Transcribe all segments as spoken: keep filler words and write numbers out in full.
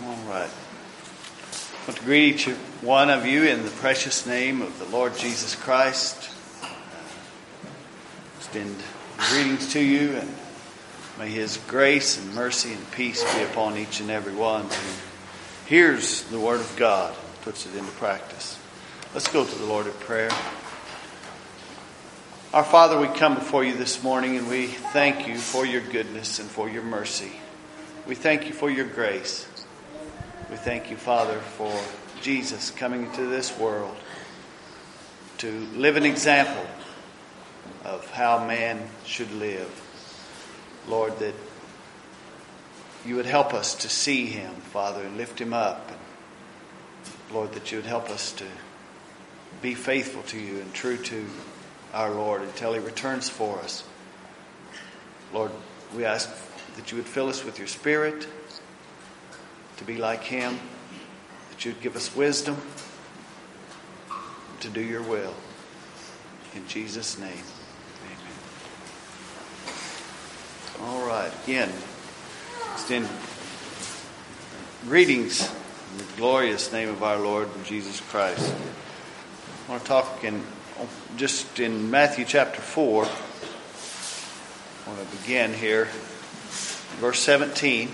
All right. I want to greet each one of you in the precious name of the Lord Jesus Christ. Uh, extend greetings to you, and may His grace and mercy and peace be upon each and every one who hears the Word of God and puts it into practice. Let's go to the Lord in prayer. Our Father, we come before you this morning and we thank you for your goodness and for your mercy. We thank you for your grace. We thank you, Father, for Jesus coming into this world to live an example of how man should live. Lord, that you would help us to see him, Father, and lift him up. And Lord, that you would help us to be faithful to you and true to our Lord until he returns for us. Lord, we ask that you would fill us with your Spirit to be like him, that you'd give us wisdom to do your will. In Jesus' name, amen. All right, again, extend greetings in the glorious name of our Lord Jesus Christ. I want to talk in just in Matthew chapter four. I want to begin here, verse seventeen.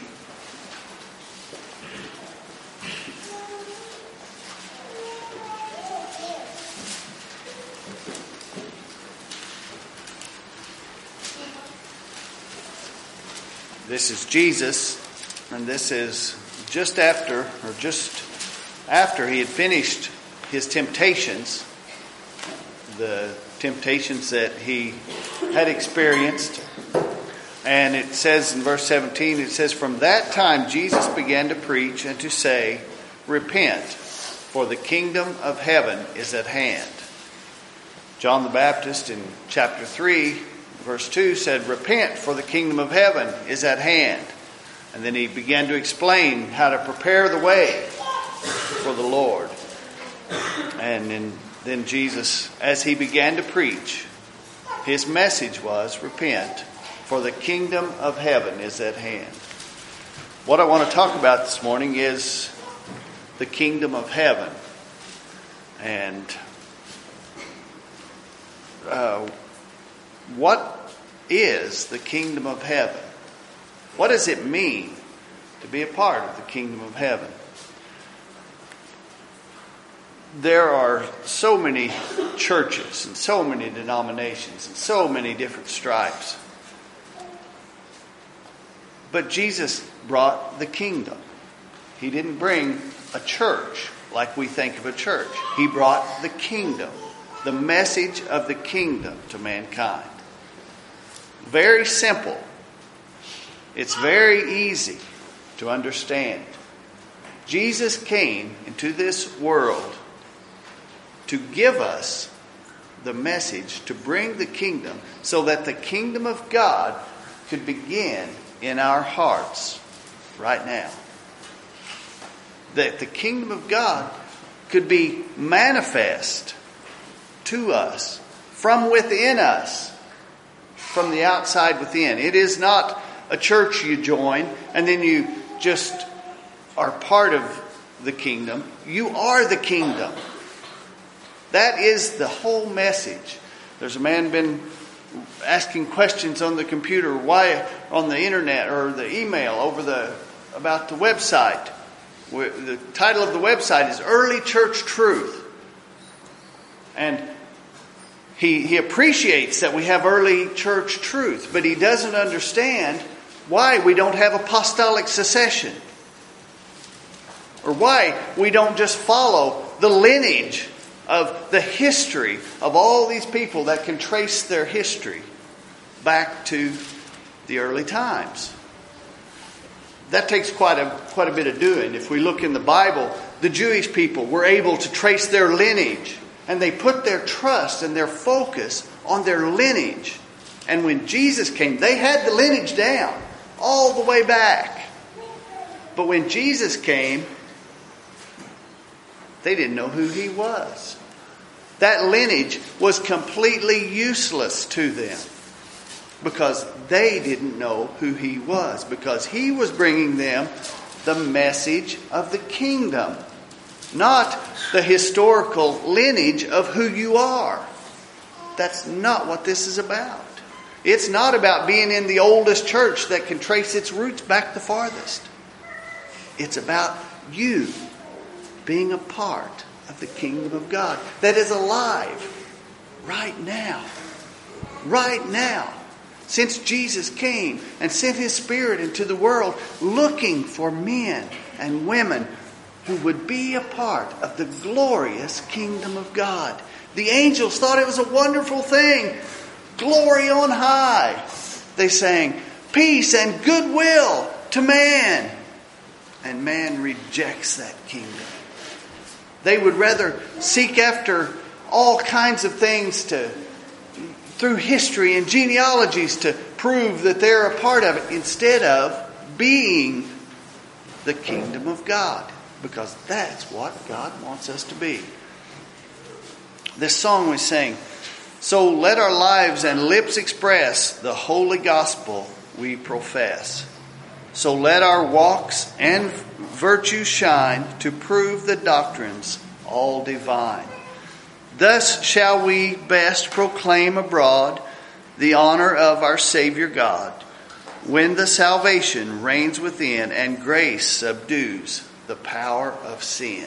This is Jesus, and this is just after, or just after he had finished his temptations, the temptations that he had experienced. And it says in verse seventeen, it says, "From that time Jesus began to preach and to say, 'Repent, for the kingdom of heaven is at hand.'" John the Baptist in chapter three, verse two said, "Repent, for the kingdom of heaven is at hand." And then he began to explain how to prepare the way for the Lord. And in, then Jesus, as he began to preach, his message was, "Repent, for the kingdom of heaven is at hand." What I want to talk about this morning is the kingdom of heaven. And uh, what is the kingdom of heaven? What does it mean to be a part of the kingdom of heaven? There are so many churches and so many denominations and so many different stripes. But Jesus brought the kingdom. He didn't bring a church like we think of a church. He brought the kingdom, the message of the kingdom to mankind. Very simple. It's very easy to understand. Jesus came into this world to give us the message, to bring the kingdom, so that the kingdom of God could begin in our hearts right now. That the kingdom of God could be manifest to us, from within us, from the outside within. It is not a church you join and then you just are part of the kingdom. You are the kingdom. That is the whole message. There's a man been asking questions on the computer, why on the internet or the email over the about the website. The title of the website is Early Church Truth. And he, he appreciates that we have early church truth, but he doesn't understand why we don't have apostolic succession. Or why we don't just follow the lineage of the history of all these people that can trace their history back to the early times. That takes quite a quite a bit of doing. If we look in the Bible, the Jewish people were able to trace their lineage, and they put their trust and their focus on their lineage. And when Jesus came, they had the lineage down all the way back. But when Jesus came, they didn't know who he was. That lineage was completely useless to them because they didn't know who he was, because he was bringing them the message of the kingdom, not the historical lineage of who you are. That's not what this is about. It's not about being in the oldest church that can trace its roots back the farthest. It's about you being a part of the kingdom of God that is alive right now. Right now. Since Jesus came and sent His Spirit into the world, looking for men and women who would be a part of the glorious kingdom of God. The angels thought it was a wonderful thing. Glory on high. They sang, peace and goodwill to man. And man rejects that kingdom. They would rather seek after all kinds of things to, through history and genealogies, to prove that they're a part of it, instead of being the kingdom of God. Because that's what God wants us to be. This song we sing, so let our lives and lips express the holy gospel we profess. So let our walks and virtues shine to prove the doctrines all divine. Thus shall we best proclaim abroad the honor of our Savior God, when the salvation reigns within and grace subdues the power of sin.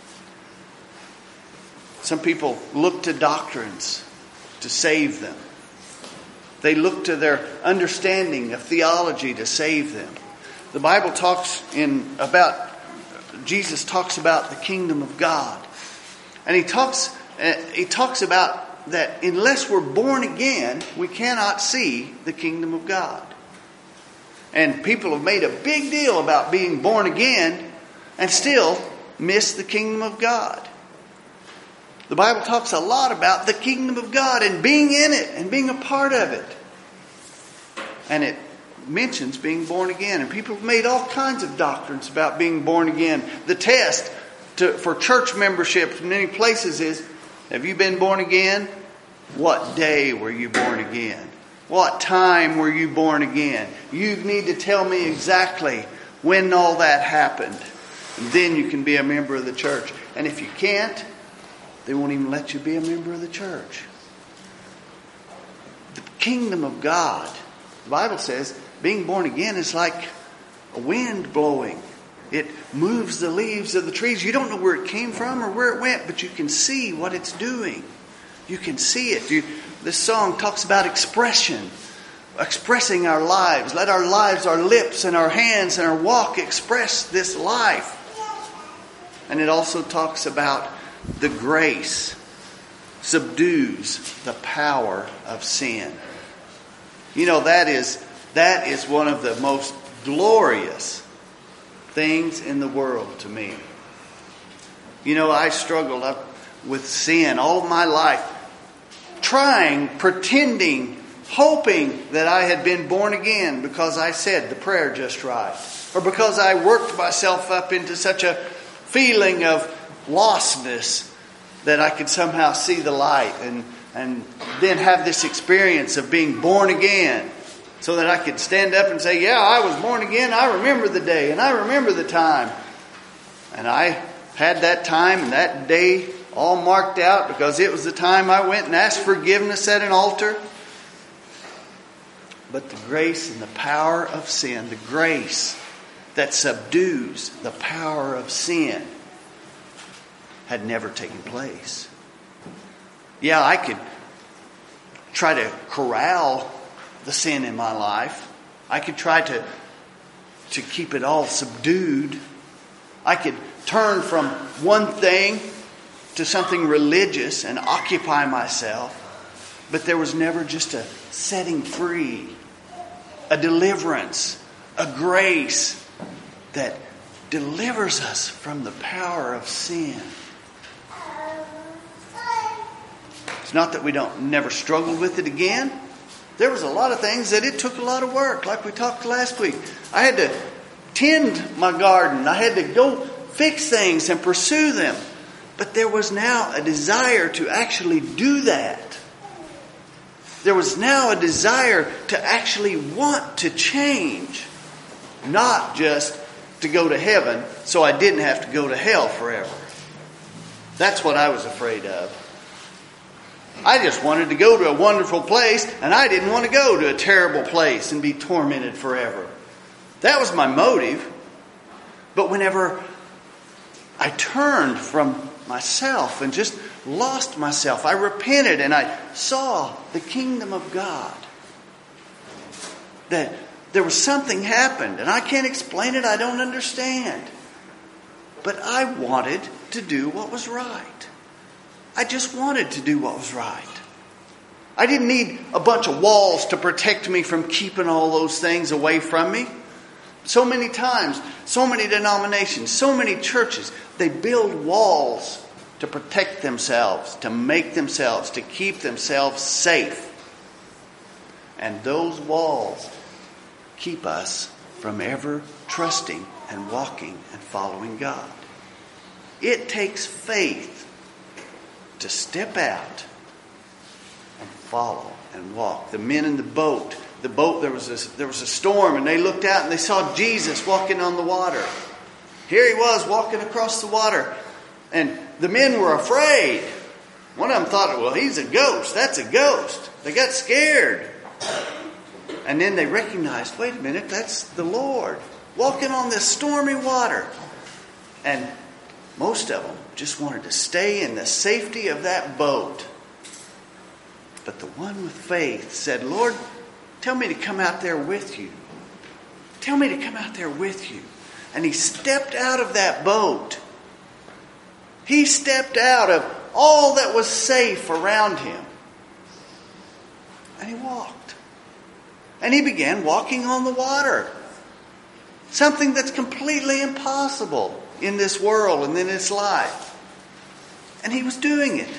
Some people look to doctrines to save them. They look to their understanding of theology to save them. The Bible talks in about, Jesus talks about the kingdom of God. And he talks, uh, he talks about that unless we're born again, we cannot see the kingdom of God. And people have made a big deal about being born again and still miss the kingdom of God. The Bible talks a lot about the kingdom of God and being in it and being a part of it. And it mentions being born again. And people have made all kinds of doctrines about being born again. The test to, for church membership in many places is, have you been born again? What day were you born again? What time were you born again? You need to tell me exactly when all that happened. And then you can be a member of the church. And if you can't, they won't even let you be a member of the church. The kingdom of God, the Bible says, being born again is like a wind blowing. It moves the leaves of the trees. You don't know where it came from or where it went, but you can see what it's doing. You can see it. You, this song talks about expression, expressing our lives. Let our lives, our lips and our hands and our walk express this life. And it also talks about the grace subdues the power of sin. You know, that is that is one of the most glorious things in the world to me. You know, I struggled up with sin all of my life, trying, pretending, hoping that I had been born again because I said the prayer just right, or because I worked myself up into such a feeling of lostness that I could somehow see the light and, and then have this experience of being born again, so that I could stand up and say, yeah, I was born again. I remember the day and I remember the time. And I had that time and that day all marked out because it was the time I went and asked forgiveness at an altar. But the grace and the power of sin, the grace that subdues the power of sin, had never taken place. Yeah, I could try to corral the sin in my life. I could try to, to keep it all subdued. I could turn from one thing to something religious and occupy myself. But there was never just a setting free, a deliverance, a grace that delivers us from the power of sin. It's not that we don't never struggled with it again. There was a lot of things that it took a lot of work, like we talked last week. I had to tend my garden. I had to go fix things and pursue them. But there was now a desire to actually do that. There was now a desire to actually want to change. Not just to go to heaven so I didn't have to go to hell forever. That's what I was afraid of. I just wanted to go to a wonderful place, and I didn't want to go to a terrible place and be tormented forever. That was my motive. But whenever I turned from myself and just lost myself, I repented and I saw the kingdom of God. That there was something happened, and I can't explain it, I don't understand. But I wanted to do what was right. I just wanted to do what was right. I didn't need a bunch of walls to protect me from keeping all those things away from me. So many times, so many denominations, so many churches, they build walls to protect themselves, to make themselves, to keep themselves safe. And those walls keep us from ever trusting and walking and following God. It takes faith to step out and follow and walk. The men in the boat, the boat, there was a, there was a storm, and they looked out and they saw Jesus walking on the water. Here he was walking across the water, and the men were afraid. One of them thought, well, he's a ghost. That's a ghost. They got scared. And then they recognized, wait a minute, that's the Lord walking on this stormy water. And most of them just wanted to stay in the safety of that boat. But the one with faith said, Lord, tell me to come out there with you. Tell me to come out there with you. And he stepped out of that boat. He stepped out of all that was safe around him. And he walked. And he began walking on the water. Something that's completely impossible in this world and in this life. And he was doing it.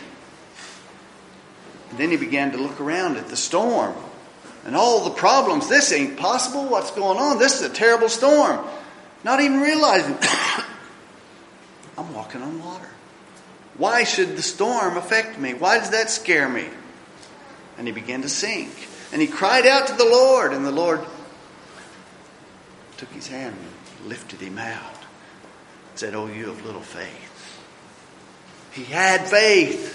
And then he began to look around at the storm and all the problems. This ain't possible. What's going on? This is a terrible storm. Not even realizing I'm walking on water. Why should the storm affect me? Why does that scare me? And he began to sink. And he cried out to the Lord, and the Lord took his hand and lifted him out. Said, oh, you of little faith. He had faith.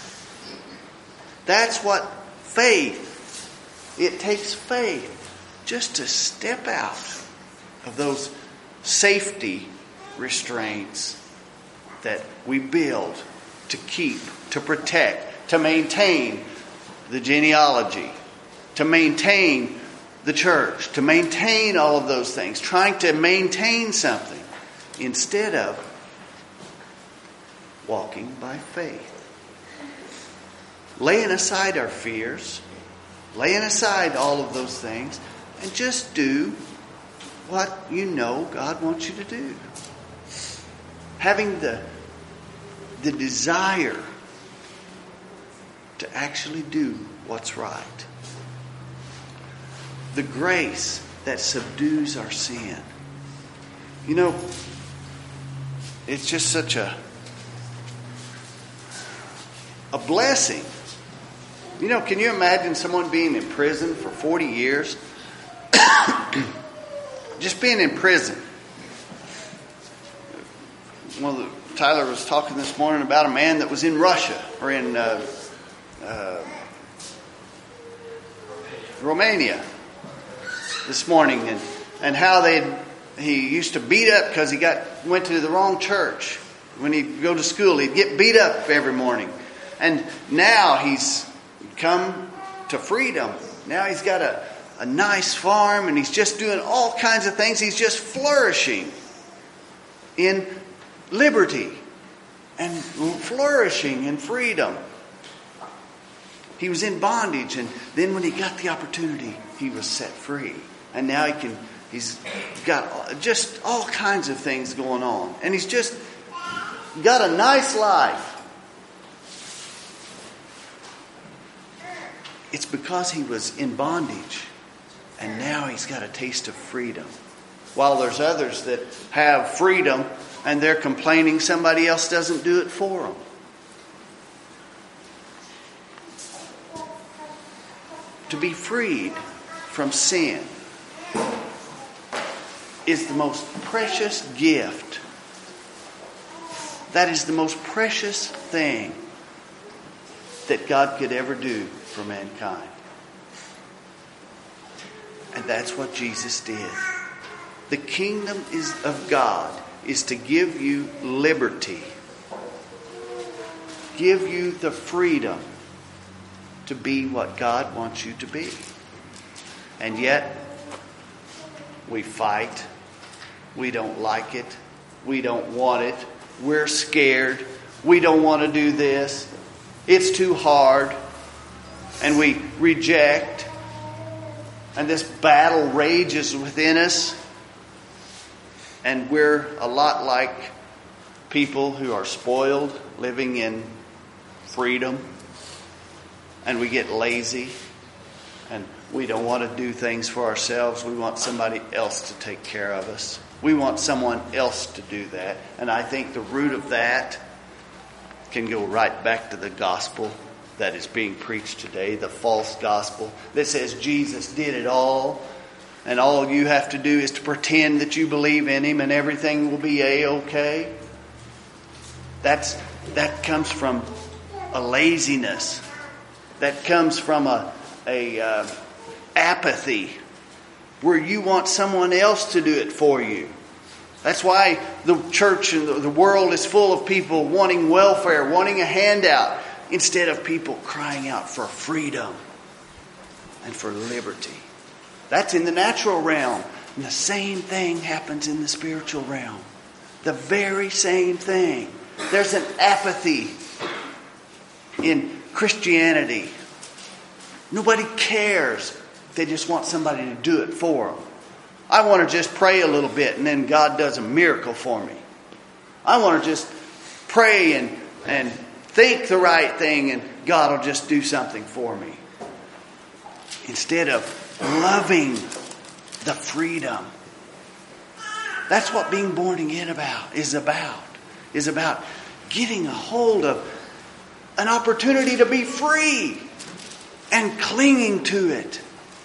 That's what faith. It takes faith just to step out of those safety restraints that we build to keep, to protect, to maintain the genealogy, to maintain the church, to maintain all of those things, trying to maintain something instead of walking by faith. Laying aside our fears, laying aside all of those things, and just do what you know God wants you to do. Having the, the desire to actually do what's right. The grace that subdues our sin. You know, it's just such a a blessing. You know, can you imagine someone being in prison for forty years? Just being in prison. Well, Tyler was talking this morning about a man that was in Russia or in uh, uh, Romania this morning, and and how they he used to beat up because he got went to the wrong church. When he'd go to school, he'd get beat up every morning, and now he's come to freedom. Now he's got a, a nice farm, and he's just doing all kinds of things. He's just flourishing in liberty and flourishing in freedom. He was in bondage, and then when he got the opportunity, he was set free. And now he can, he's got just all kinds of things going on. And he's just got a nice life. It's because he was in bondage, and now he's got a taste of freedom. While there's others that have freedom, and they're complaining somebody else doesn't do it for them. To be freed from sin. is the most precious gift. That is the most precious thing that God could ever do for mankind. And that's what Jesus did. The kingdom is of God is to give you liberty. Give you the freedom to be what God wants you to be. And yet, we fight. We don't like it. We don't want it. We're scared. We don't want to do this. It's too hard. And we reject. And this battle rages within us. And we're a lot like people who are spoiled, living in freedom. And we get lazy. And we don't want to do things for ourselves. We want somebody else to take care of us. We want someone else to do that. And I think the root of that can go right back to the gospel that is being preached today, the false gospel that says Jesus did it all, and all you have to do is to pretend that you believe in Him and everything will be A-okay. That's, that comes from a laziness. That comes from a, a uh, apathy where you want someone else to do it for you. That's why the church and the world is full of people wanting welfare, wanting a handout, instead of people crying out for freedom and for liberty. That's in the natural realm. And the same thing happens in the spiritual realm. The very same thing. There's an apathy in Christianity. Nobody cares. They just want somebody to do it for them. I want to just pray a little bit and then God does a miracle for me. I want to just pray and, and think the right thing and God will just do something for me. Instead of loving the freedom. That's what being born again about is about. Is about getting a hold of an opportunity to be free and clinging to it.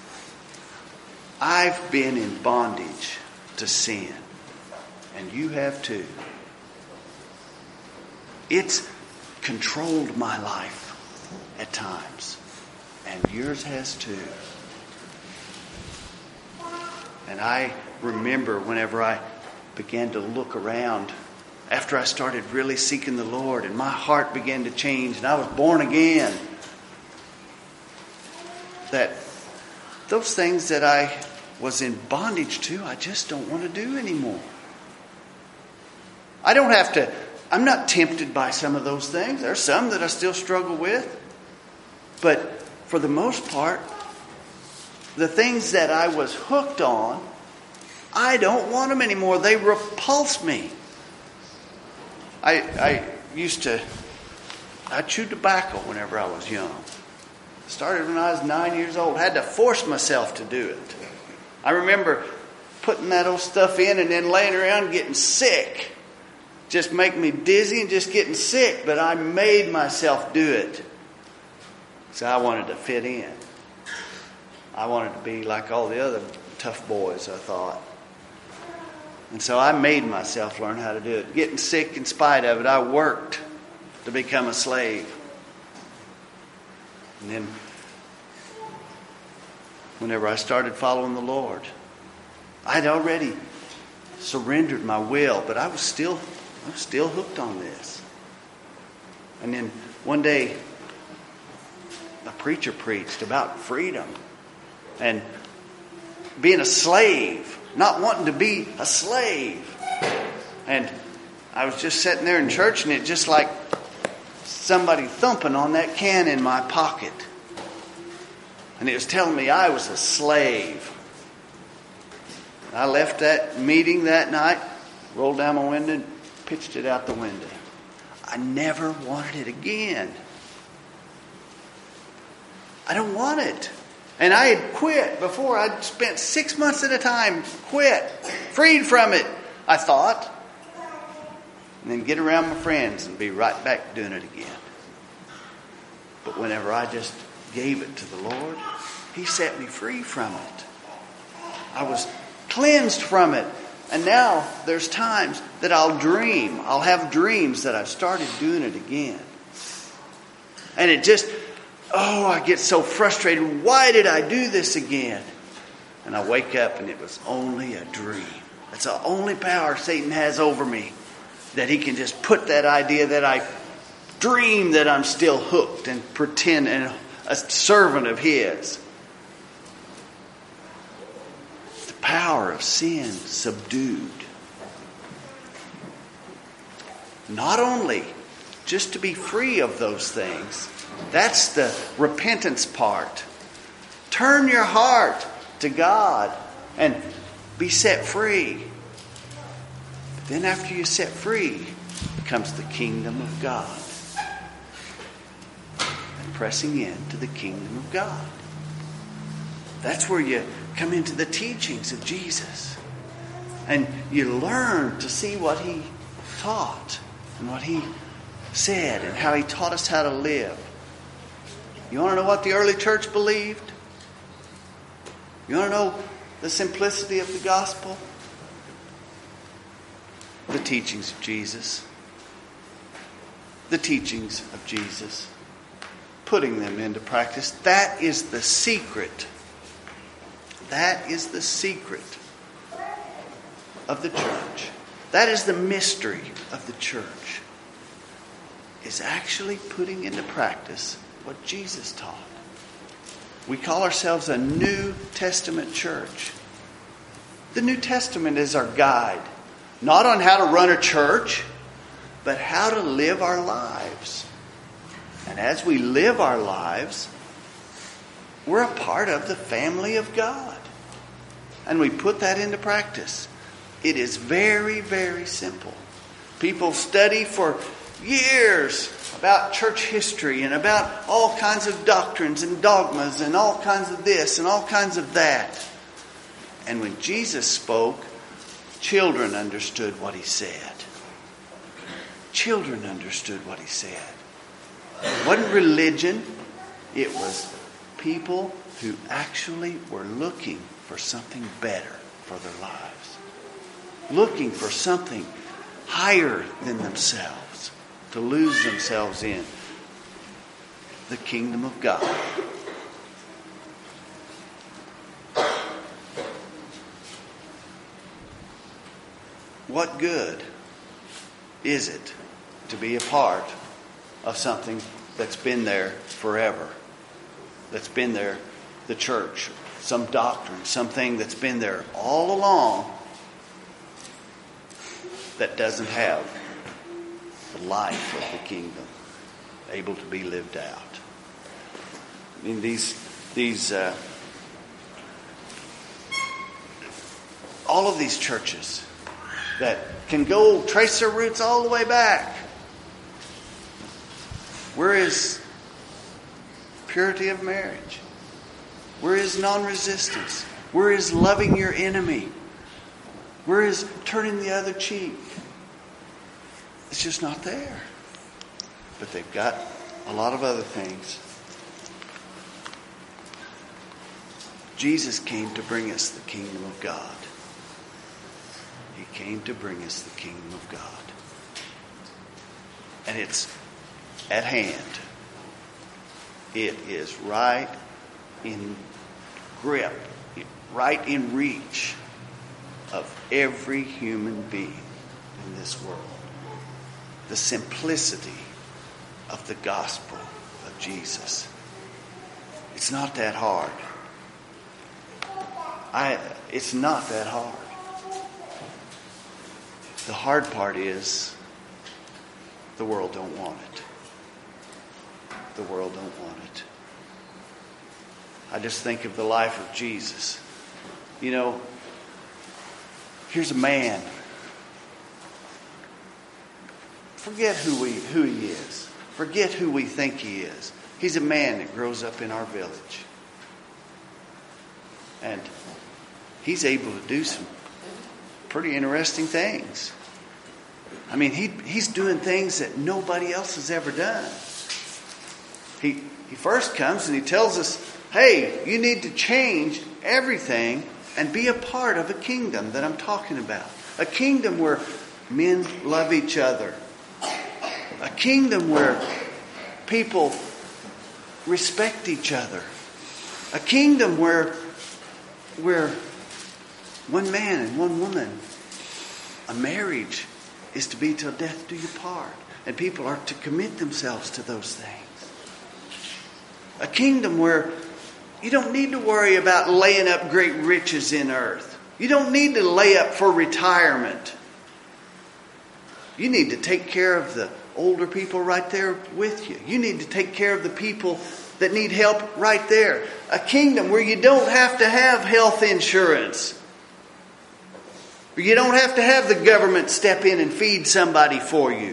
I've been in bondage to sin, and you have too. It's controlled my life at times, and yours has too. And I remember whenever I began to look around after I started really seeking the Lord, and my heart began to change, and I was born again, that those things that I was in bondage to, I just don't want to do anymore. I don't have to, I'm not tempted by some of those things. There's some that I still struggle with. But for the most part, the things that I was hooked on, I don't want them anymore. They repulse me. I, I used to, I chewed tobacco whenever I was young. Started when I was nine years old. Had to force myself to do it. I remember putting that old stuff in and then laying around getting sick. Just making me dizzy and just getting sick. But I made myself do it. So I wanted to fit in. I wanted to be like all the other tough boys, I thought. And so I made myself learn how to do it. Getting sick in spite of it, I worked to become a slave. And then whenever I started following the Lord, I'd already surrendered my will, but I was still I was still hooked on this. And then one day a preacher preached about freedom and being a slave, not wanting to be a slave. And I was just sitting there in church, and it just like somebody thumping on that can in my pocket. And it was telling me I was a slave. I left that meeting that night, rolled down my window, and pitched it out the window. I never wanted it again. I don't want it. And I had quit before. I'd spent six months at a time, quit, freed from it, I thought. And then get around my friends and be right back doing it again. But whenever I just gave it to the Lord, He set me free from it. I was cleansed from it. And now there's times that I'll dream. I'll have dreams that I've started doing it again. And it just, oh, I get so frustrated. Why did I do this again? And I wake up and it was only a dream. That's the only power Satan has over me. That he can just put that idea that I dream that I'm still hooked and pretend and a servant of his. The power of sin subdued. Not only just to be free of those things. That's the repentance part. Turn your heart to God and be set free. But then after you're set free comes the kingdom of God. And pressing into the kingdom of God. That's where you come into the teachings of Jesus. And you learn to see what he taught and what he said and how he taught us how to live. You want to know what the early church believed? You want to know the simplicity of the gospel? The teachings of Jesus. The teachings of Jesus. Putting them into practice. That is the secret. That is the secret of the church. That is the mystery of the church. Is actually putting into practice what Jesus taught. We call ourselves a New Testament church. The New Testament is our guide. Not on how to run a church, but how to live our lives. And as we live our lives, we're a part of the family of God. And we put that into practice. It is very, very simple. People study for years about church history and about all kinds of doctrines and dogmas and all kinds of this and all kinds of that. And when Jesus spoke, children understood what he said. Children understood what he said. It wasn't religion. It was people who actually were looking for something better for their lives. Looking for something higher than themselves. To lose themselves in the kingdom of God. What good is it to be a part of something that's been there forever? That's been there, the church, some doctrine, something that's been there all along that doesn't have the life of the kingdom able to be lived out. I mean, these, these, uh, all of these churches that can go trace their roots all the way back. Where is purity of marriage? Where is non-resistance? Where is loving your enemy? Where is turning the other cheek? It's just not there. But they've got a lot of other things. Jesus came to bring us the kingdom of God. He came to bring us the kingdom of God. And it's at hand. It is right in grip, right in reach of every human being in this world. The simplicity of the gospel of Jesus. It's not that hard. I. It's not that hard. The hard part is the world don't want it. The world don't want it. I just think of the life of Jesus. You know, here's a man. Forget who we who he is. Forget who we think he is. He's a man that grows up in our village. And he's able to do some pretty interesting things. I mean, he he's doing things that nobody else has ever done. He he first comes and he tells us, hey, you need to change everything and be a part of a kingdom that I'm talking about. A kingdom where men love each other. A kingdom where people respect each other. A kingdom where, where one man and one woman, a marriage is to be till death do you part. And people are to commit themselves to those things. A kingdom where you don't need to worry about laying up great riches in earth. You don't need to lay up for retirement. You need to take care of the older people right there with you. You need to take care of the people that need help right there. A kingdom where you don't have to have health insurance. You don't have to have the government step in and feed somebody for you.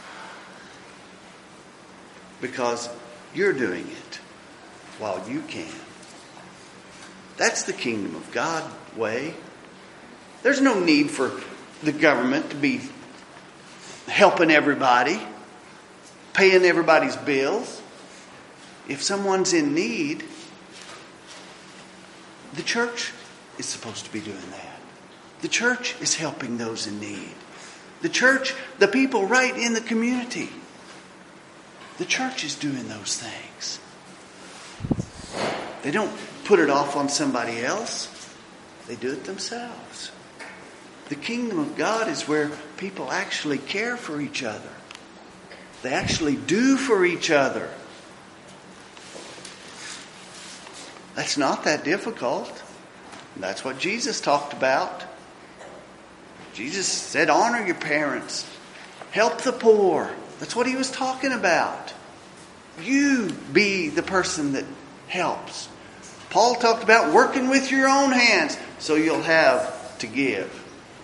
Because you're doing it while you can. That's the kingdom of God way. There's no need for the government to be helping everybody, paying everybody's bills. If someone's in need, the church is supposed to be doing that. The church is helping those in need. The church, the people right in the community. The church is doing those things. They don't put it off on somebody else. They do it themselves. The kingdom of God is where people actually care for each other. They actually do for each other. That's not that difficult. That's what Jesus talked about. Jesus said, honor your parents. Help the poor. That's what he was talking about. You be the person that helps. Paul talked about working with your own hands so you'll have to give.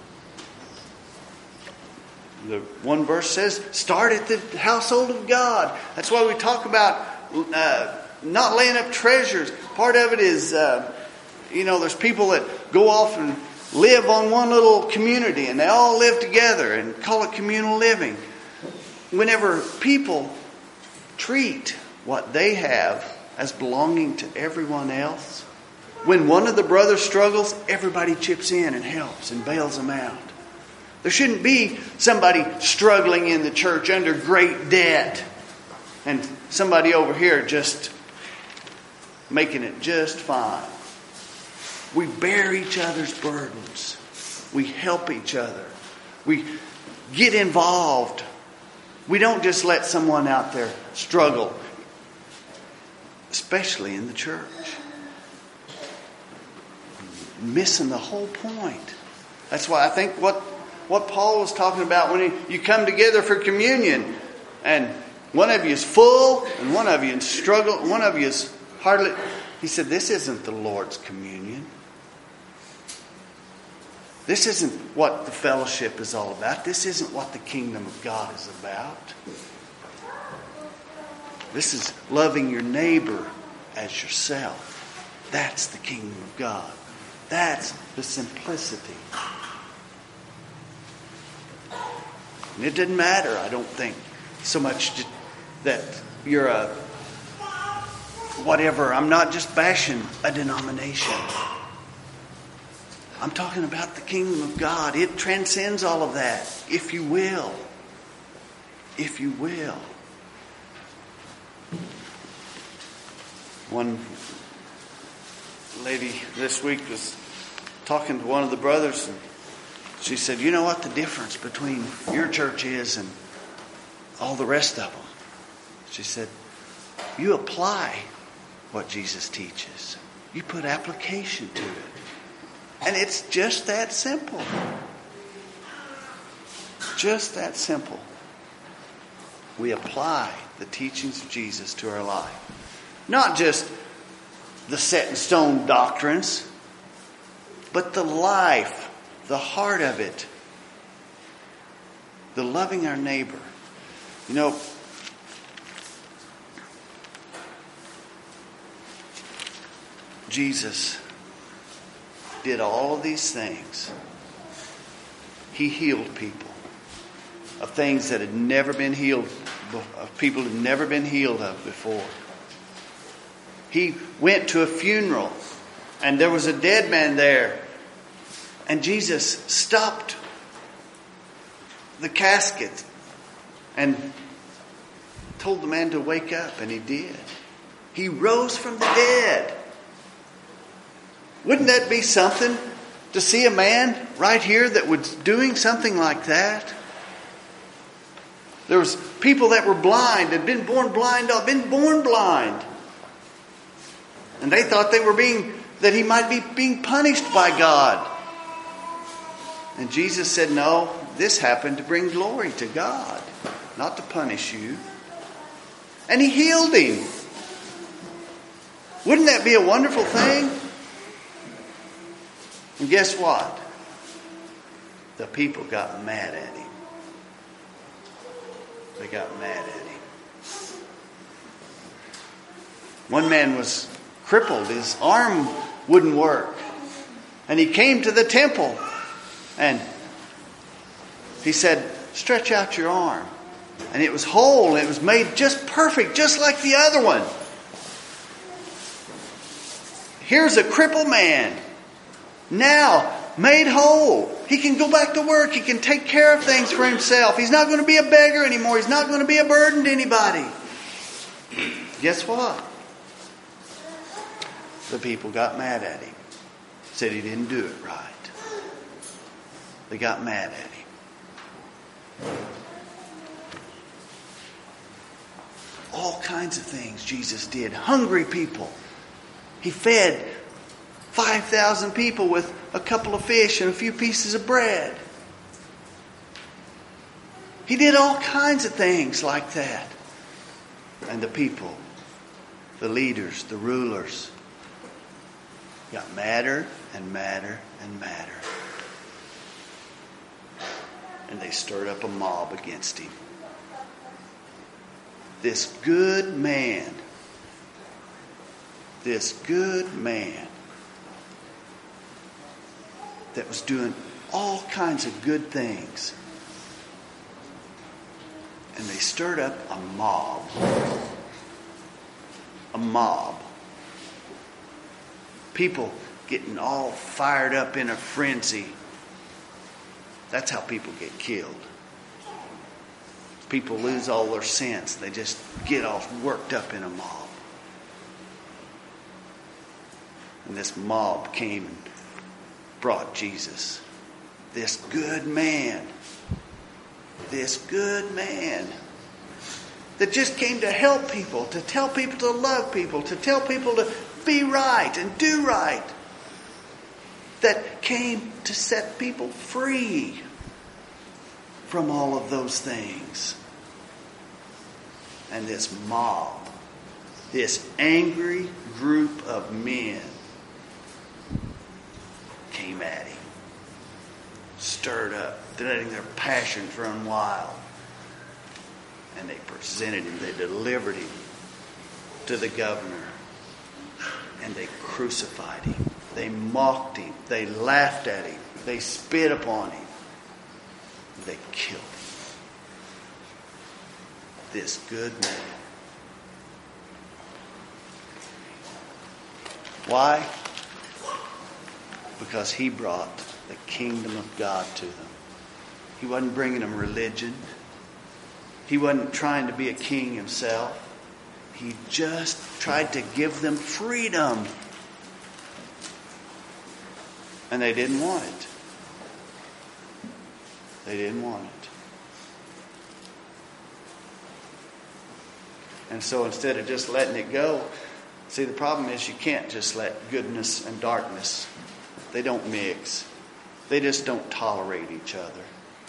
The one verse says, start at the household of God. That's why we talk about uh, not laying up treasures. Part of it is, uh, you know, there's people that go off and live on one little community and they all live together and call it communal living. Whenever people treat what they have as belonging to everyone else, when one of the brothers struggles, everybody chips in and helps and bails them out. There shouldn't be somebody struggling in the church under great debt and somebody over here just making it just fine. We bear each other's burdens. We help each other. We get involved. We don't just let someone out there struggle, especially in the church. Missing the whole point. That's why I think what what Paul was talking about when he, you come together for communion and one of you is full and one of you is struggle, one of you is hardly. He said, this isn't the Lord's communion. This isn't what the fellowship is all about. This isn't what the kingdom of God is about. This is loving your neighbor as yourself. That's the kingdom of God. That's the simplicity. And it didn't matter, I don't think, so much that you're a whatever. I'm not just bashing a denomination. I'm talking about the kingdom of God. It transcends all of that, if you will. If you will. One lady this week was talking to one of the brothers, and she said, you know what the difference between your church is and all the rest of them? She said, you apply what Jesus teaches. You put application to it. And it's just that simple. Just that simple. We apply the teachings of Jesus to our life. Not just the set in stone doctrines, but the life, the heart of it. The loving our neighbor. You know, Jesus did all of these things. He healed people of things that had never been healed, of people who had never been healed of before. He went to a funeral and there was a dead man there. And Jesus stopped the casket and told the man to wake up, and he did. He rose from the dead. Wouldn't that be something to see a man right here that was doing something like that? There was people that were blind, had been born blind, been born blind. And they thought they were being, that he might be being punished by God. And Jesus said, no, this happened to bring glory to God, not to punish you. And he healed him. Wouldn't that be a wonderful thing? And guess what? The people got mad at him. They got mad at him. One man was crippled. His arm wouldn't work. And he came to the temple. And he said, stretch out your arm. And it was whole. It was made just perfect, just like the other one. Here's a crippled man. Now, made whole. He can go back to work. He can take care of things for himself. He's not going to be a beggar anymore. He's not going to be a burden to anybody. Guess what? The people got mad at him. Said he didn't do it right. They got mad at him. All kinds of things Jesus did. Hungry people. He fed five thousand people with a couple of fish and a few pieces of bread. He did all kinds of things like that. And the people, the leaders, the rulers, got madder and madder and madder. And they stirred up a mob against him. This good man, this good man that was doing all kinds of good things. And they stirred up a mob. A mob. People getting all fired up in a frenzy. That's how people get killed. People lose all their sense. They just get all worked up in a mob. And this mob came and brought Jesus. This good man. This good man. That just came to help people. To tell people to love people. To tell people to be right and do right. That came to set people free from all of those things. And this mob, this angry group of men came at him. Stirred up, letting their passions run wild. And they presented him, they delivered him to the governor. And they crucified him. They mocked him. They laughed at him. They spit upon him. They killed him. This good man. Why? Because he brought the kingdom of God to them. He wasn't bringing them religion. He wasn't trying to be a king himself. He just tried to give them freedom. And they didn't want it. They didn't want it. And so instead of just letting it go, see, the problem is you can't just let goodness and darkness, they don't mix. They just don't tolerate each other.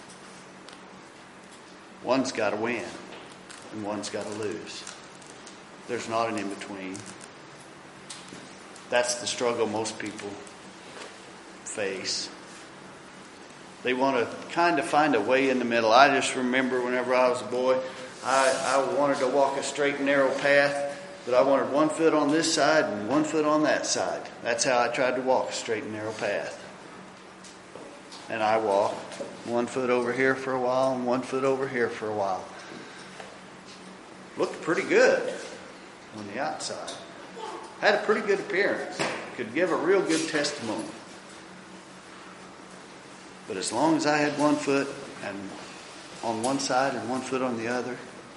One's got to win and one's got to lose. There's not an in-between. That's the struggle most people face. They want to kind of find a way in the middle. I just remember whenever I was a boy, I, I wanted to walk a straight and narrow path, but I wanted one foot on this side and one foot on that side. That's how I tried to walk a straight and narrow path. And I walked one foot over here for a while and one foot over here for a while. Looked pretty good on the outside. Had a pretty good appearance. Could give a real good testimony. But as long as I had one foot and on one side and one foot on the other,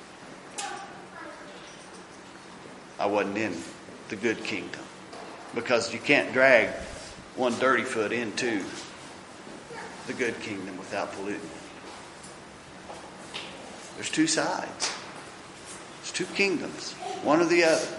I wasn't in the good kingdom. Because you can't drag one dirty foot into the good kingdom without polluting it. There's two sides. There's two kingdoms, one or the other.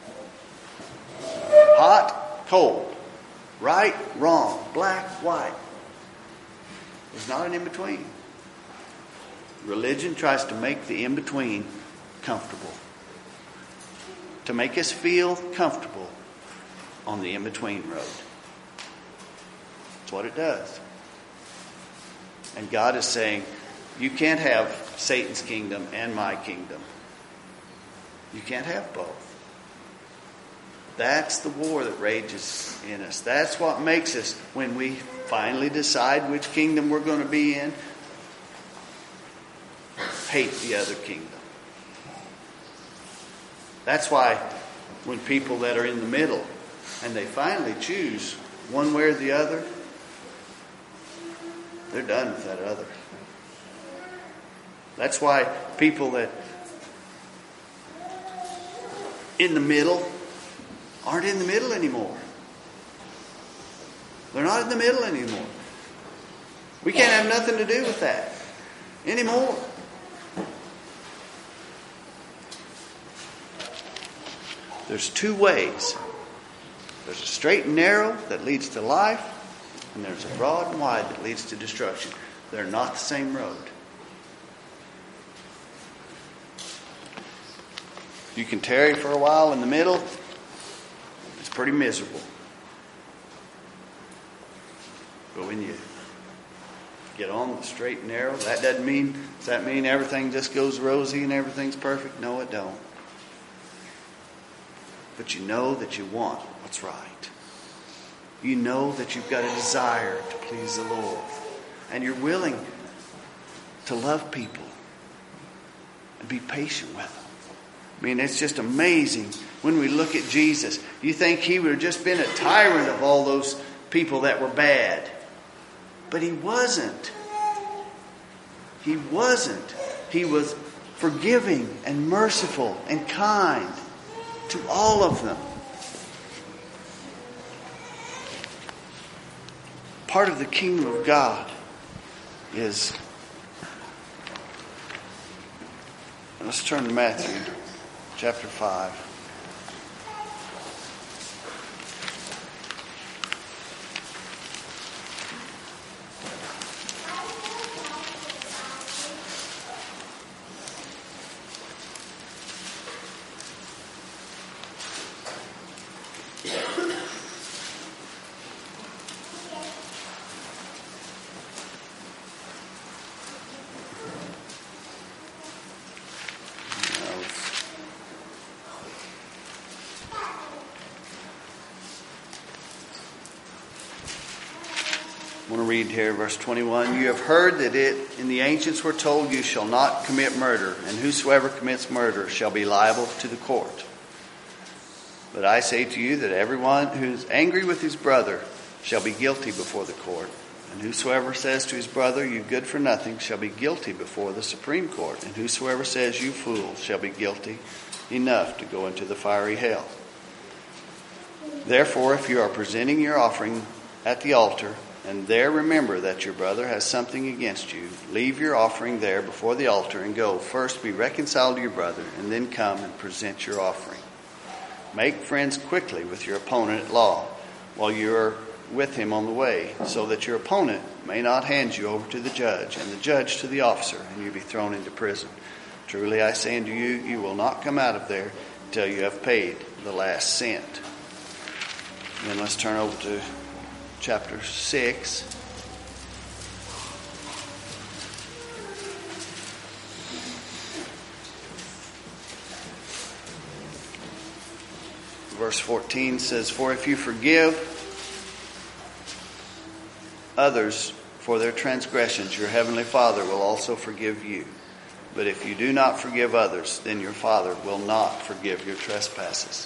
Hot, cold, right, wrong, black, white. There's not an in-between. Religion tries to make the in-between comfortable. To make us feel comfortable on the in-between road. That's what it does. And God is saying, you can't have Satan's kingdom and my kingdom. You can't have both. That's the war that rages in us. That's what makes us, when we finally decide which kingdom we're going to be in, hate the other kingdom. That's why when people that are in the middle and they finally choose one way or the other, they're done with that other. That's why people that in the middle aren't in the middle anymore. They're not in the middle anymore. We can't have nothing to do with that anymore. There's two ways. There's a straight and narrow that leads to life, and there's a broad and wide that leads to destruction. They're not the same road. You can tarry for a while in the middle. It's pretty miserable. But when you get on the straight and narrow, that doesn't mean, does that mean everything just goes rosy and everything's perfect? No, it don't. But you know that you want what's right. You know that you've got a desire to please the Lord. And you're willing to love people and be patient with them. I mean, it's just amazing when we look at Jesus. You think he would have just been a tyrant of all those people that were bad. But he wasn't. He wasn't. He was forgiving and merciful and kind to all of them. Part of the kingdom of God is... Let's turn to Matthew chapter five. I want to read here verse twenty-one. You have heard that it in the ancients were told, you shall not commit murder, and whosoever commits murder shall be liable to the court. But I say to you that everyone who is angry with his brother shall be guilty before the court. And whosoever says to his brother, you good for nothing, shall be guilty before the Supreme Court. And whosoever says, you fool, shall be guilty enough to go into the fiery hell. Therefore, if you are presenting your offering at the altar, and there remember that your brother has something against you, leave your offering there before the altar and go. First be reconciled to your brother, and then come and present your offering. Make friends quickly with your opponent at law while you are with him on the way, so that your opponent may not hand you over to the judge, and the judge to the officer, and you be thrown into prison. Truly I say unto you, you will not come out of there until you have paid the last cent. And then let's turn over to chapter six. Verse fourteen says, for if you forgive others for their transgressions, your heavenly Father will also forgive you. But if you do not forgive others, then your Father will not forgive your trespasses.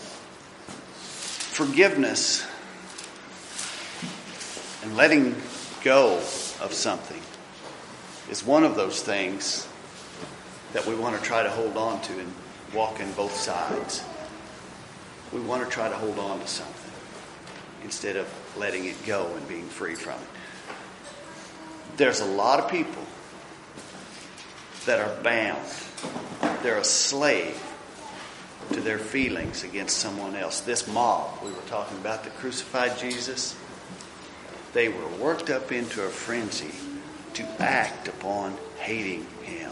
Forgiveness and letting go of something is one of those things that we want to try to hold on to and walk in both sides. We want to try to hold on to something instead of letting it go and being free from it. There's a lot of people that are bound. They're a slave to their feelings against someone else. This mob we were talking about that crucified Jesus, they were worked up into a frenzy to act upon hating him.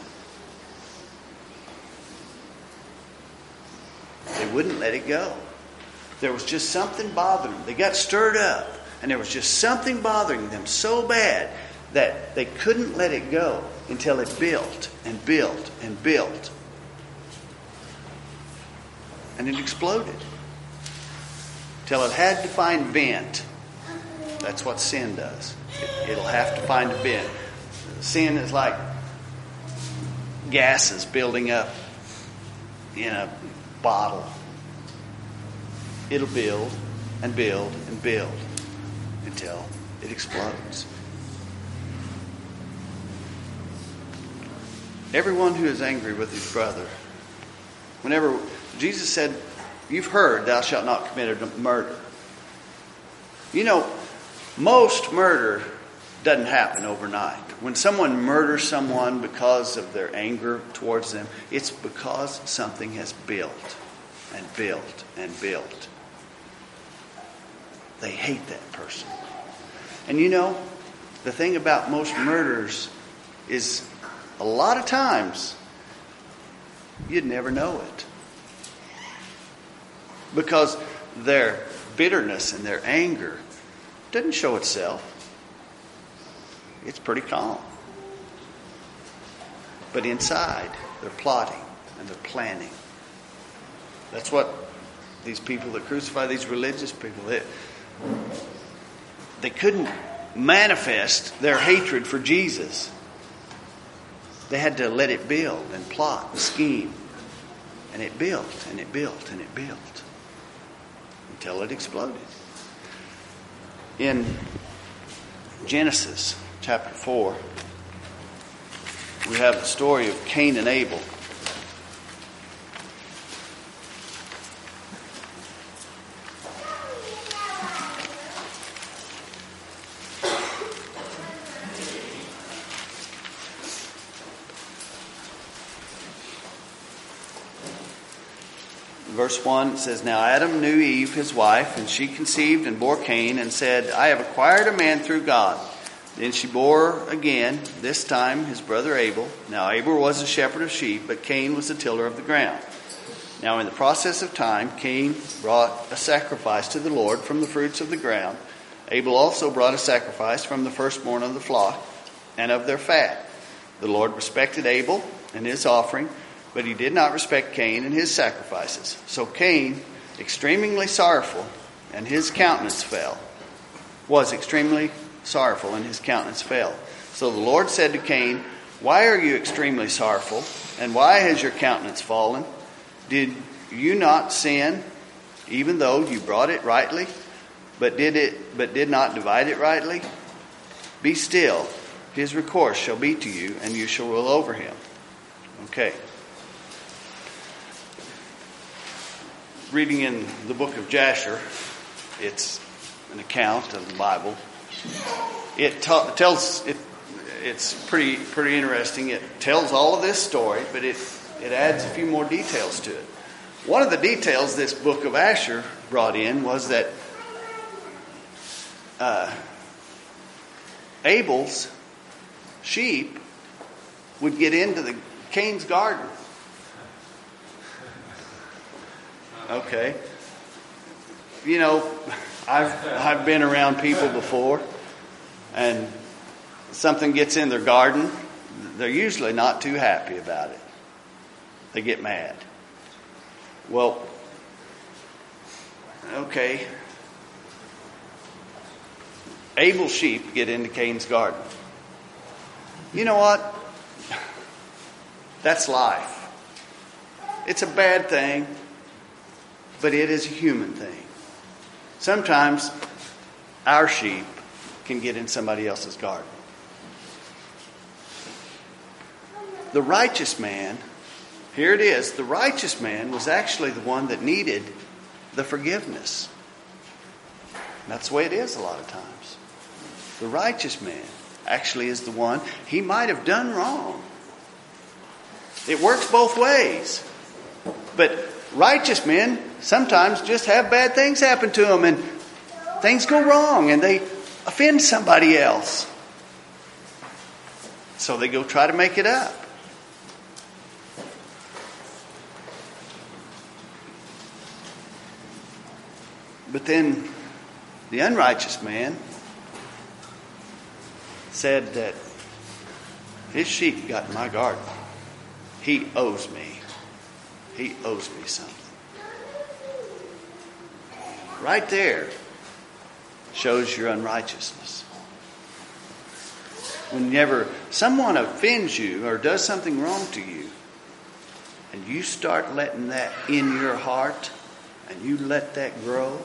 They wouldn't let it go. There was just something bothering them. They got stirred up, and there was just something bothering them so bad that they couldn't let it go until it built and built and built. And it exploded. Till it had to find vent. That's what sin does. It, it'll have to find a vent. Sin is like gases building up in a bottle. It'll build and build and build until it explodes. Everyone who is angry with his brother, whenever Jesus said, you've heard, thou shalt not commit murder. You know, most murder doesn't happen overnight. When someone murders someone because of their anger towards them, it's because something has built and built and built. They hate that person. And you know, the thing about most murders is a lot of times you'd never know it. Because their bitterness and their anger doesn't show itself. It's pretty calm. But inside, they're plotting and they're planning. That's what these people that crucify these religious people, they, they couldn't manifest their hatred for Jesus. They had to let it build and plot and scheme. And it built and it built and it built until it exploded. In Genesis chapter four, we have the story of Cain and Abel. Verse one says, Now Adam knew Eve, his wife, and she conceived and bore Cain, and said, I have acquired a man through God. Then she bore again, this time his brother Abel. Now Abel was a shepherd of sheep, but Cain was a tiller of the ground. Now in the process of time, Cain brought a sacrifice to the Lord from the fruits of the ground. Abel also brought a sacrifice from the firstborn of the flock and of their fat. The Lord respected Abel and his offering, but he did not respect Cain and his sacrifices. So Cain, extremely sorrowful, and his countenance fell. Was extremely sorrowful, and his countenance fell. So the Lord said to Cain, Why are you extremely sorrowful, and why has your countenance fallen? Did you not sin, even though you brought it rightly, but did it, but did not divide it rightly? Be still, his recourse shall be to you, and you shall rule over him. Okay. Reading in the book of Jasher, it's an account of the Bible. It ta- tells it. It's pretty pretty interesting. It tells all of this story, but it it adds a few more details to it. One of the details this book of Asher brought in was that uh, Abel's sheep would get into the Cain's garden. Okay. You know, I've I've been around people before, and something gets in their garden, they're usually not too happy about it. They get mad. Well, okay. Abel's sheep get into Cain's garden. You know what? That's life. It's a bad thing. But it is a human thing. Sometimes our sheep can get in somebody else's garden. The righteous man, here it is, the righteous man was actually the one that needed the forgiveness. That's the way it is a lot of times. The righteous man actually is the one, he might have done wrong. It works both ways. But righteous men sometimes just have bad things happen to them and things go wrong and they offend somebody else. So they go try to make it up. But then the unrighteous man said that his sheep got in my garden. He owes me. He owes me something. Right there shows your unrighteousness. Whenever someone offends you or does something wrong to you, and you start letting that in your heart, and you let that grow,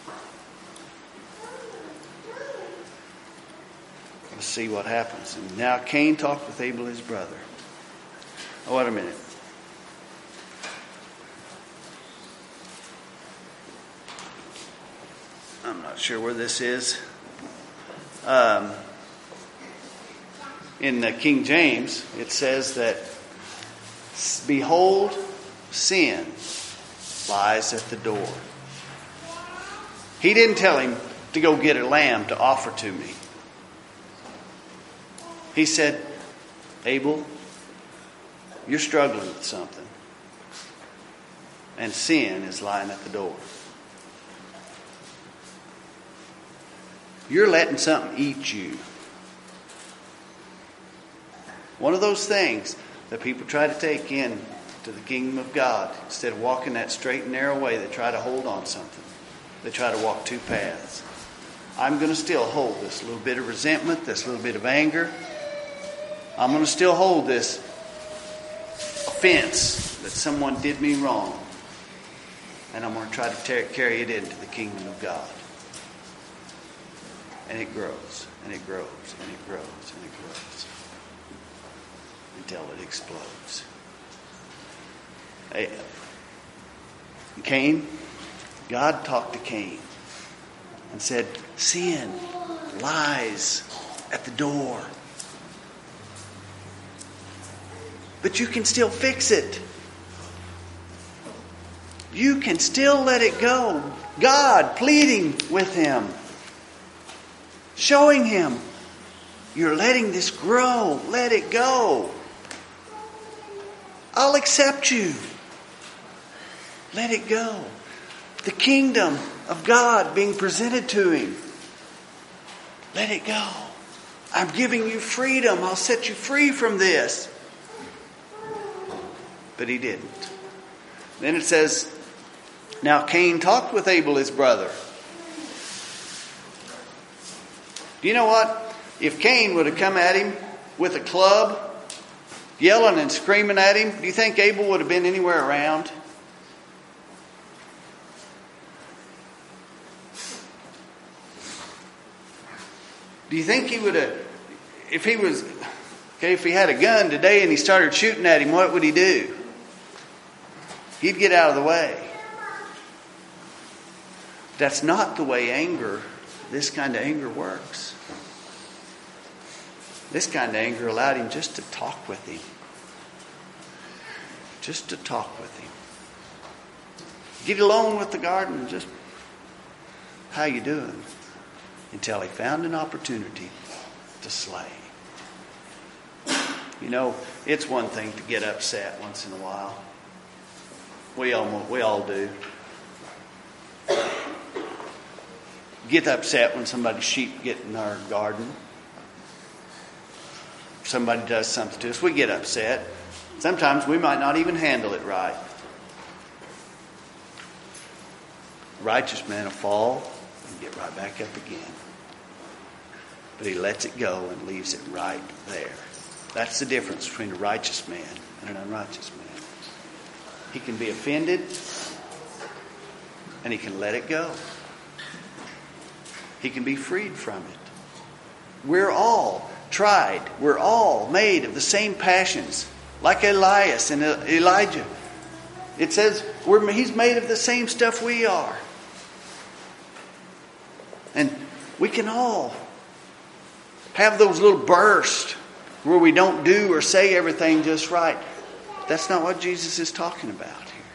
let's see what happens. And now Cain talked with Abel, his brother. Oh, wait a minute. I'm not sure where this is. Um, in the King James, it says that, behold, sin lies at the door. He didn't tell him to go get a lamb to offer to me. He said, Abel, you're struggling with something. And sin is lying at the door. You're letting something eat you. One of those things that people try to take in to the kingdom of God. Instead of walking that straight and narrow way, they try to hold on something. They try to walk two paths. I'm going to still hold this little bit of resentment, this little bit of anger. I'm going to still hold this offense that someone did me wrong. And I'm going to try to tear, carry it into the kingdom of God. And it grows, and it grows, and it grows, and it grows. Until it explodes. Hey, Cain, God talked to Cain and said, sin lies at the door. But you can still fix it. You can still let it go. God pleading with him. Showing him, you're letting this grow. Let it go. I'll accept you. Let it go. The kingdom of God being presented to him. Let it go. I'm giving you freedom. I'll set you free from this. But he didn't. Then it says, now Cain talked with Abel his brother. Do you know what? If Cain would have come at him with a club, yelling and screaming at him, do you think Abel would have been anywhere around? Do you think he would have, if he was, okay, if he had a gun today and he started shooting at him, what would he do? He'd get out of the way. That's not the way anger, this kind of anger works. This kind of anger allowed him just to talk with him. Just to talk with him. Get alone with the garden and just, how you doing? Until he found an opportunity to slay. You know, it's one thing to get upset once in a while. We all, we all do. Get upset when somebody's sheep get in our garden. Somebody does something to us, we get upset. Sometimes we might not even handle it right. A righteous man will fall and get right back up again. But he lets it go and leaves it right there. That's the difference between a righteous man and an unrighteous man. He can be offended and he can let it go. He can be freed from it. We're all tried. We're all made of the same passions, like Elias and Elijah. It says we're, he's made of the same stuff we are. And we can all have those little bursts where we don't do or say everything just right. That's not what Jesus is talking about here.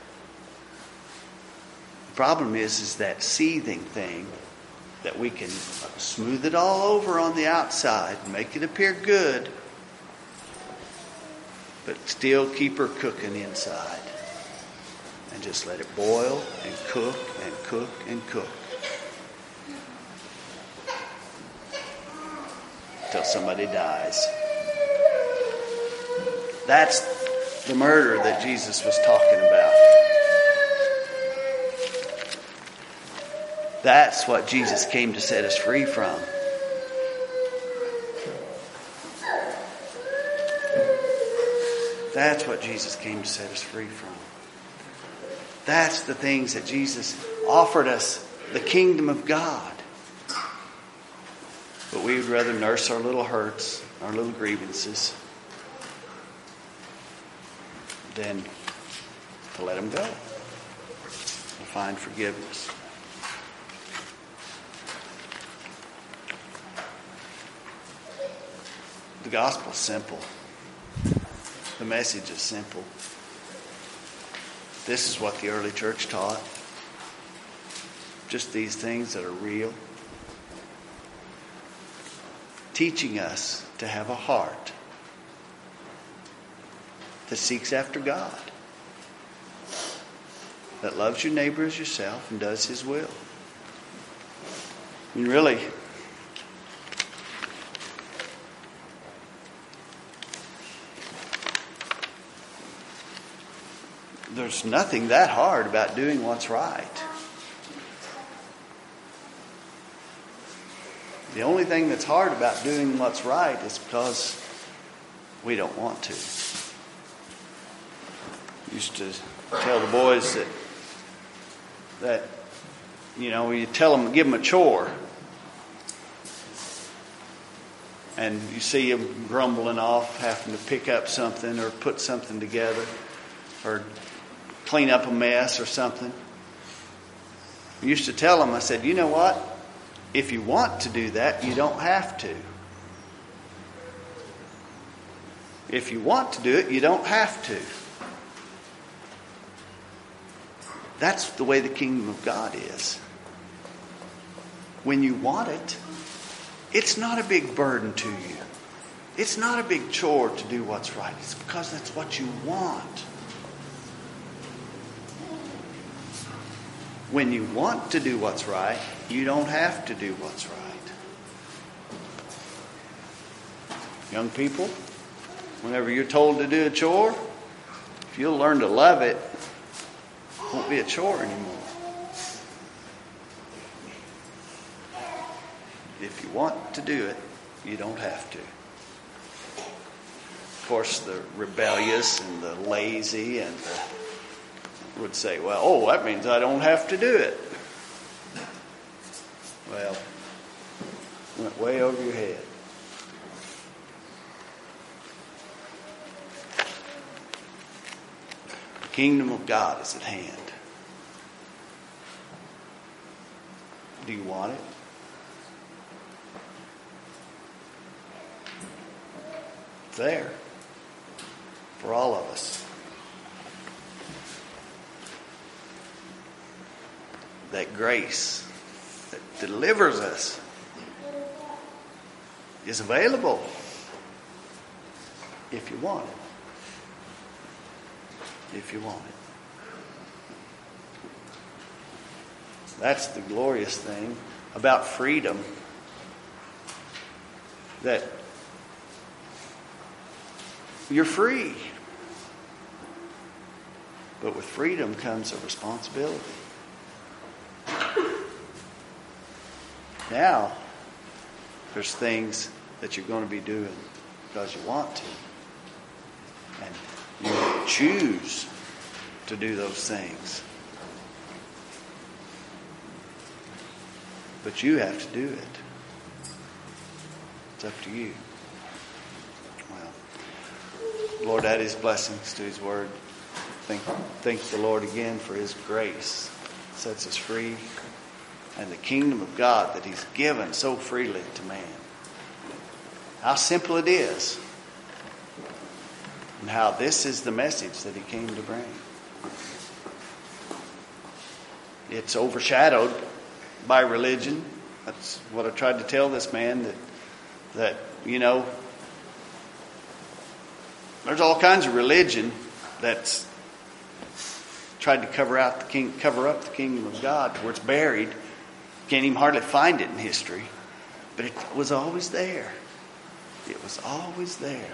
The problem is, is that seething thing that we can smooth it all over on the outside, make it appear good, but still keep her cooking inside. And just let it boil and cook and cook and cook. Until somebody dies. That's the murder that Jesus was talking about. That's what Jesus came to set us free from. That's what Jesus came to set us free from. That's the things that Jesus offered us, the kingdom of God. But we would rather nurse our little hurts, our little grievances, than to let them go and find forgiveness. The gospel's simple. The message is simple. This is what the early church taught. Just these things that are real. Teaching us to have a heart that seeks after God, that loves your neighbor as yourself and does His will. I mean, really, there's nothing that hard about doing what's right. The only thing that's hard about doing what's right is because we don't want to. I used to tell the boys that, that you know, you tell them, give them a chore. And you see them grumbling off, having to pick up something or put something together or clean up a mess or something. I used to tell them, I said, you know what? If you want to do that, you don't have to. If you want to do it, you don't have to. That's the way the kingdom of God is. When you want it, it's not a big burden to you. It's not a big chore to do what's right. It's because that's what you want. When you want to do what's right, you don't have to do what's right. Young people, whenever you're told to do a chore, if you'll learn to love it, it won't be a chore anymore. If you want to do it, you don't have to. Of course, the rebellious and the lazy and the would say, well, oh, that means I don't have to do it. Well, went way over your head. The kingdom of God is at hand. Do you want it? It's there for all of us. That grace that delivers us is available if you want it. If you want it. That's the glorious thing about freedom, that you're free. But with freedom comes a responsibility. Now, there's things that you're going to be doing because you want to. And you choose to do those things. But you have to do it. It's up to you. Well, Lord, add His blessings to His word. Thank, thank the Lord again for His grace. It sets us free. And the kingdom of God that He's given so freely to man. How simple it is. And how this is the message that He came to bring. It's overshadowed by religion. That's what I tried to tell this man, that, that you know, there's all kinds of religion that's tried to cover out the king, cover up the kingdom of God to where it's buried. Can't even hardly find it in history. But it was always there. It was always there.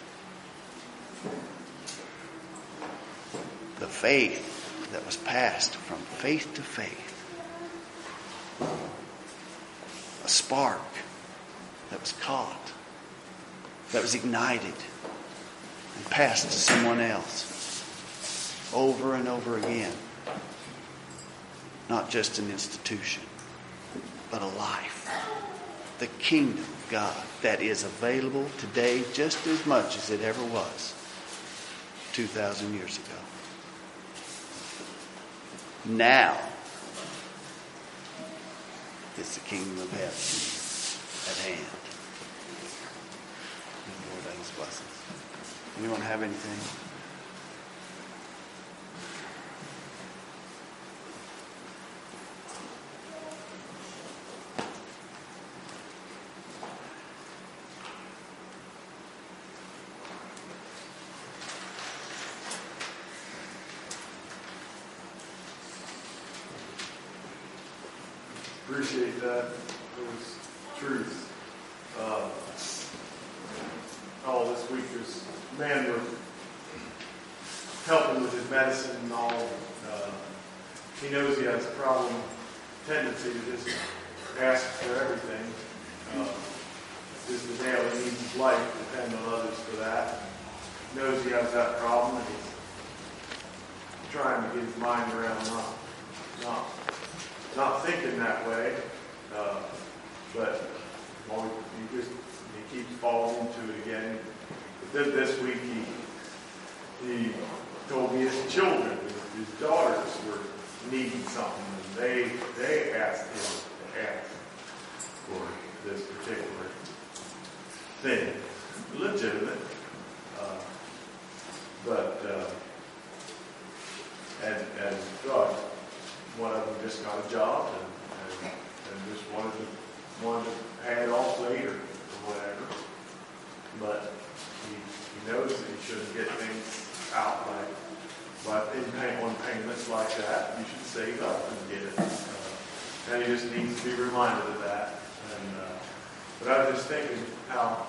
The faith that was passed from faith to faith. A spark that was caught, that was ignited and passed to someone else over and over again. Not just an institution, but a life. The kingdom of God that is available today just as much as it ever was two thousand years ago. Now is the kingdom of heaven at hand. And Lord, that is blessings. Anyone have anything? Appreciate that. It was truth. Uh, all this week, this man was helping with his medicine and all. Uh, he knows he has a problem, tendency to just ask for everything. Uh, just the daily needs of life depend on others for that. He knows he has that problem, and he's trying to get his mind around not, not Not thinking that way, uh, but well, he just he keeps falling into it again. But then this week he he told me his children, his, his daughters, were needing something, and they they asked him to ask for this particular thing, legitimate, uh, but uh, and and God. One of them just got a job and, and, and just wanted to, wanted to pay it off later or whatever. But he, he knows that he shouldn't get things out like, but in pay, on payments like that, you should save up and get it. Uh, and he just needs to be reminded of that. And uh, but I was just thinking how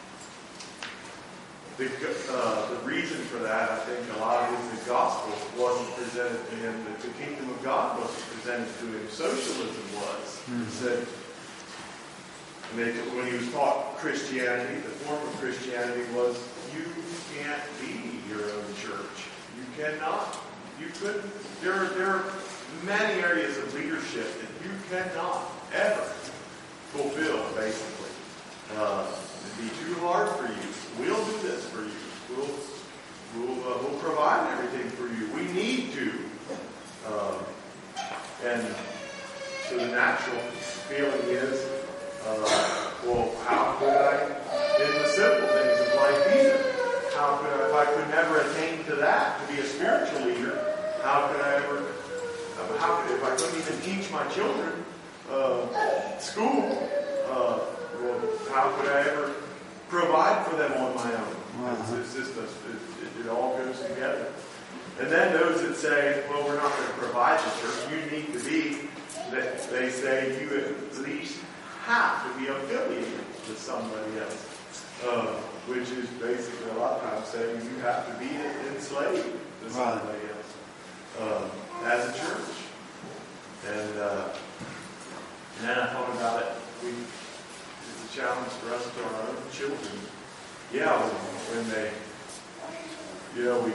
The, uh, the reason for that, I think, a lot of it in the gospel wasn't presented to him, that the kingdom of God wasn't presented to him. Socialism was. Mm-hmm. He said, and they, when he was taught Christianity, the form of Christianity was, you can't be your own church. You cannot. You couldn't. There are, there are many areas of leadership that you cannot ever fulfill, basically. Uh, it'd be too hard for you. We'll do this for you. We'll we'll, uh, we'll provide everything for you. We need to. Uh, and so the natural feeling is, uh, well, how could I, in the simple things of life either, how could I, if I could never attain to that, to be a spiritual leader, how could I ever, uh, how could, if I couldn't even teach my children uh, school, uh, well, how could I ever provide for them on my own? Uh-huh. It's, it's just a, it, it all goes together. And then those that say, well, we're not going to provide the church, you need to be, that they say you at least have to be affiliated with somebody else. Uh, which is basically a lot of times saying you have to be enslaved to somebody right. else uh, as a church. And, uh, and then I thought about it. We, it's a challenge for us to our own children. Yeah, when, when they, you know, we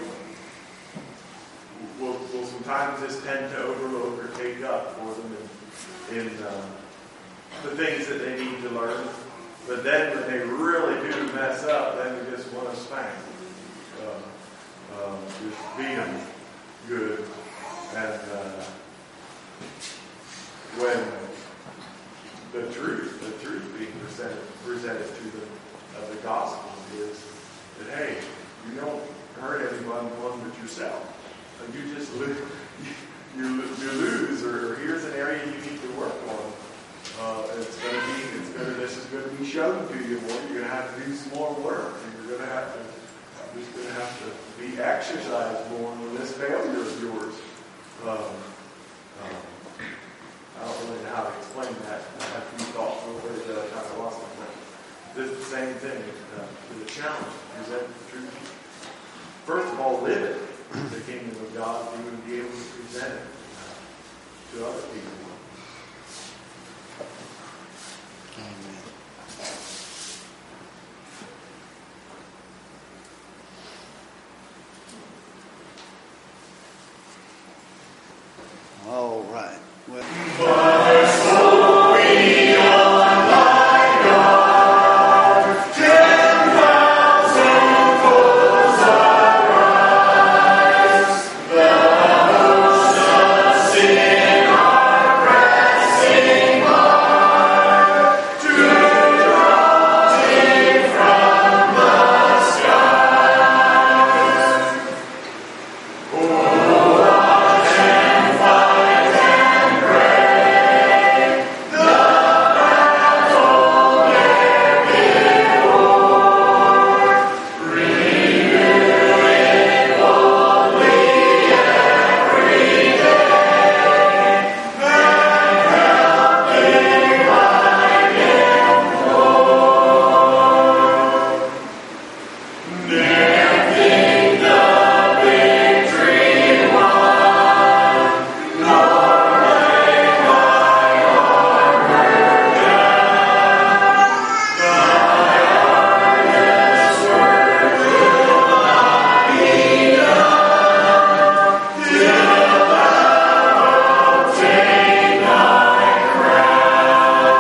will we'll sometimes just tend to overlook or take up for them in, in uh, the things that they need to learn. But then when they really do mess up, then we just want to spank them. Uh, um, just beat them good. And uh, when the truth, the truth being presented, presented to them of the gospel is that, hey, you don't hurt anyone but yourself. And you just lose, you, you lose, or here's an area you need to work on. Uh, it's going to be, it's going to, this is going to be shown to you more. You're going to have to do some more work. And you're going to have to, you're just going to have to be exercised more on this failure of yours. Um, um, I don't really know how to explain that. I have a few thoughts real quick that I kind of lost my mind. This is the same thing uh, to the challenge. Present the truth. First of all, live it. The kingdom of God, you would be able to present it uh, to other people. Amen. All right. Well,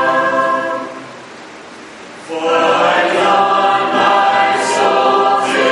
For on my soul to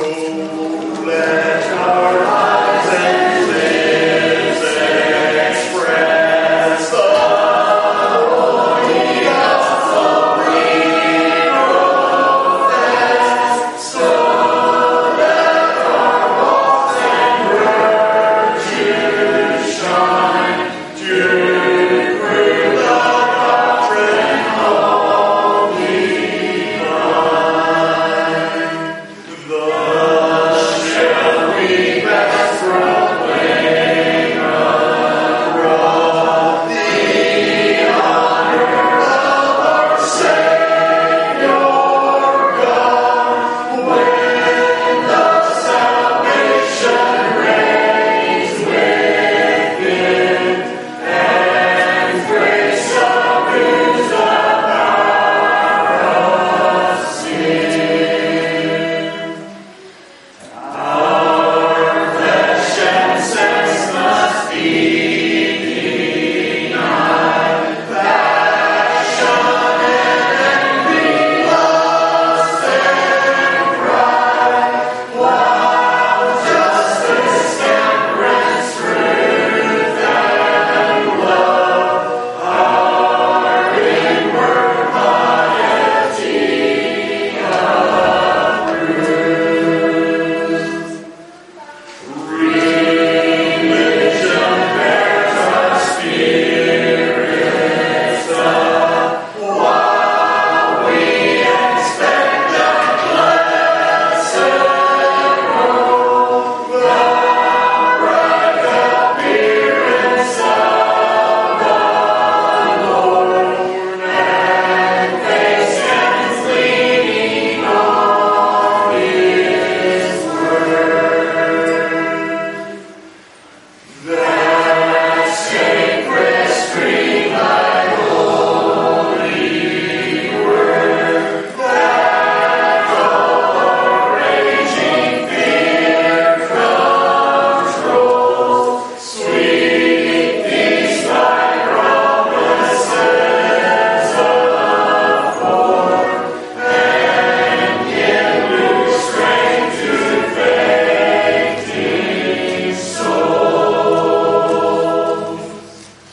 Oh, let